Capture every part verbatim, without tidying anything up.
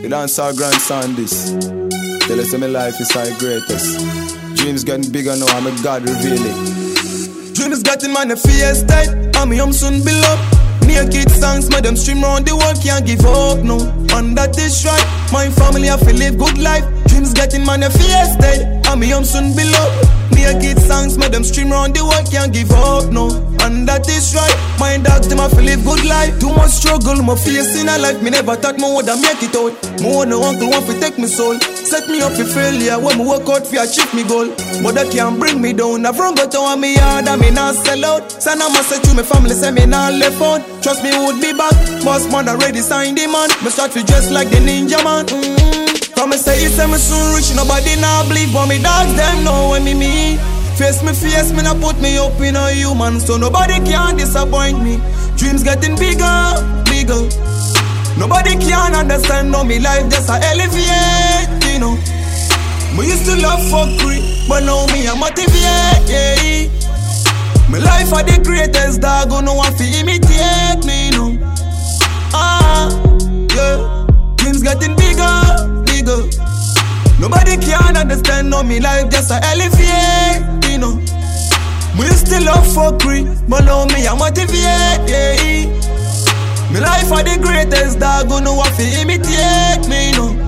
You dance our grandson this. Tell us my life is our greatest. Dreams getting bigger now, I'm a God revealing. Dreams getting manifested, and me home soon below. Naked songs, my them stream round the world, can't give up, no. And that is right, my family have to live good life. Dreams getting manifested, and me home soon below. Naked songs, my them stream round the world, can't give up, no. And that is right, my dogs them have to live good life. Too much struggle, my face in a life, me never thought me would make it out. My one uncle want to take me soul, set me up for failure when me work out for achieve me goal. But that can't bring me down, I've run go to me hard and me not sell out. Son of my say to my family, say me not left out. Trust me would be back, boss man already signed the man. Me start to dress like the ninja man. Mm-hmm. From me say, say me soon rich, nobody not believe, but me dogs them know when me meet. Face me face, me not put me up in a human, so nobody can disappoint me. Dreams getting bigger, bigger. Nobody can understand, no, me life just a elevate, you know. Me used to love fuckery, but now me a motivate, yeah. My life are the greatest, dog, who no one fi imitate me, you know. Ah, yeah. Dreams getting bigger, bigger. Nobody can understand, no, me life just a elevate, you know. Me used to love fuckery, but now me a motivate, yeah. My life are the greatest, dog, who no one fi imitate me, you know.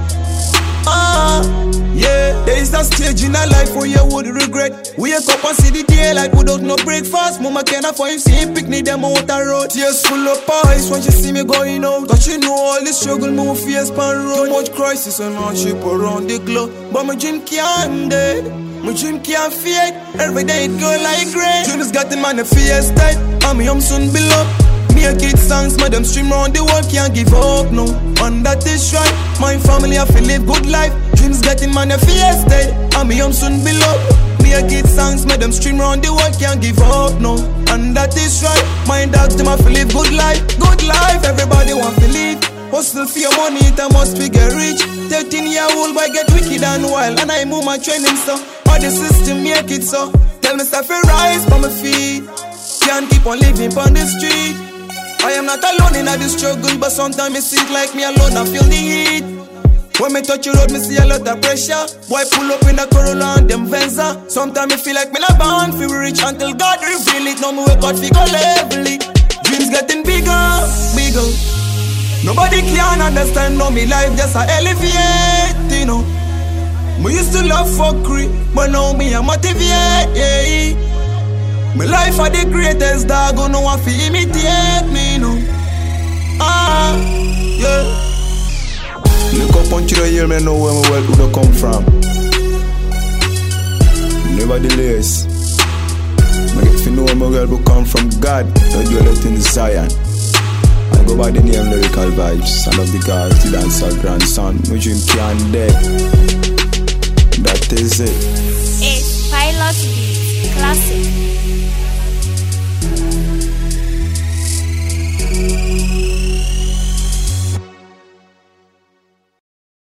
Ah, yeah. There is a stage in a life where you would regret. Wake up and see the daylight without no breakfast. Mama can't afford him, see him picnic them out the road. Tears full of eyes when she see me going out. Cause she know all the struggle me face pan road. Too much crisis and hardship around the globe, but my dream can't dead. My dream can't fade. Every day it go like rain. Dreams getting manifested, and me home soon below. Naked songs, my them stream round the world, can't give up, no. And that is right, my family have to live good life. Dreams getting manifested, and me home soon below. Naked songs, my them stream round the world, can't give up, no. And that is right, my dogs them have to live good life. Good life, everybody want to live. Hustle for your money, it must be get rich. thirteen year old boy get wicked and wild, and I move my training so. All the system make it so. Tell me stuff I rise from my feet. Can't keep on living on the street. I am not alone in the struggle, but sometimes I see it like me alone, I feel the heat. When me touch the road, me see a lot of pressure. Boy pull up in the Corolla and them Venza. Sometimes I feel like me not born feel rich until God reveal it. Now me wake up, figure level it. Dreams getting bigger, bigger. Nobody can understand, no, me life just a elevate, you know. Me used to love fuckery, but now me a motivate, yeah. My life are the greatest, dog, who no one fi imitate me, no. Ah, yeah. Look up on you hear me know where my wealth would come from. Nevertheless, I get to know where my wealth will come from God. I do a lot in Zion. I go by the name Lyrical Vibes, and of the gods, the dancer grandson. My dream can't dead. That is it. It's Pilot Beat Classic.